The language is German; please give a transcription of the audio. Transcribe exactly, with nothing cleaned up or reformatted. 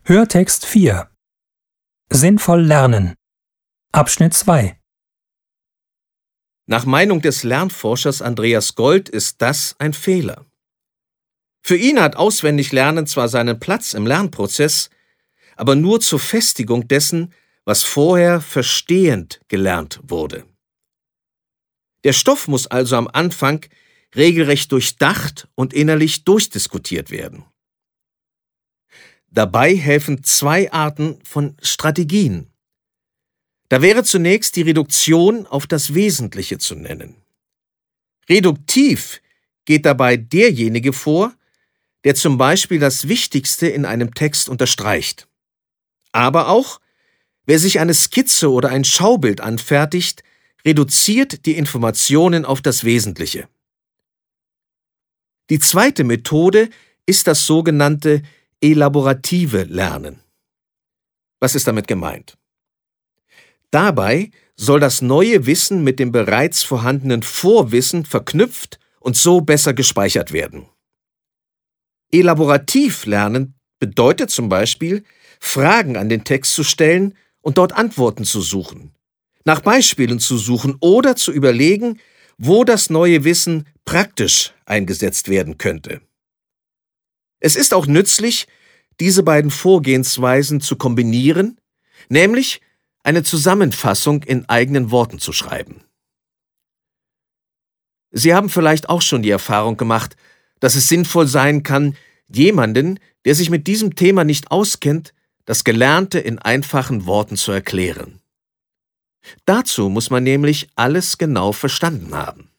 Hörtext vier. Sinnvoll lernen. Abschnitt zwei. Nach Meinung des Lernforschers Andreas Gold ist das ein Fehler. Für ihn hat Auswendiglernen zwar seinen Platz im Lernprozess, aber nur zur Festigung dessen, was vorher verstehend gelernt wurde. Der Stoff muss also am Anfang regelrecht durchdacht und innerlich durchdiskutiert werden. Dabei helfen zwei Arten von Strategien. Da wäre zunächst die Reduktion auf das Wesentliche zu nennen. Reduktiv geht dabei derjenige vor, der zum Beispiel das Wichtigste in einem Text unterstreicht. Aber auch, wer sich eine Skizze oder ein Schaubild anfertigt, reduziert die Informationen auf das Wesentliche. Die zweite Methode ist das sogenannte elaborative Lernen. Was ist damit gemeint? Dabei soll das neue Wissen mit dem bereits vorhandenen Vorwissen verknüpft und so besser gespeichert werden. Elaborativ lernen bedeutet zum Beispiel, Fragen an den Text zu stellen und dort Antworten zu suchen, nach Beispielen zu suchen oder zu überlegen, wo das neue Wissen praktisch eingesetzt werden könnte. Es ist auch nützlich, diese beiden Vorgehensweisen zu kombinieren, nämlich eine Zusammenfassung in eigenen Worten zu schreiben. Sie haben vielleicht auch schon die Erfahrung gemacht, dass es sinnvoll sein kann, jemanden, der sich mit diesem Thema nicht auskennt, das Gelernte in einfachen Worten zu erklären. Dazu muss man nämlich alles genau verstanden haben.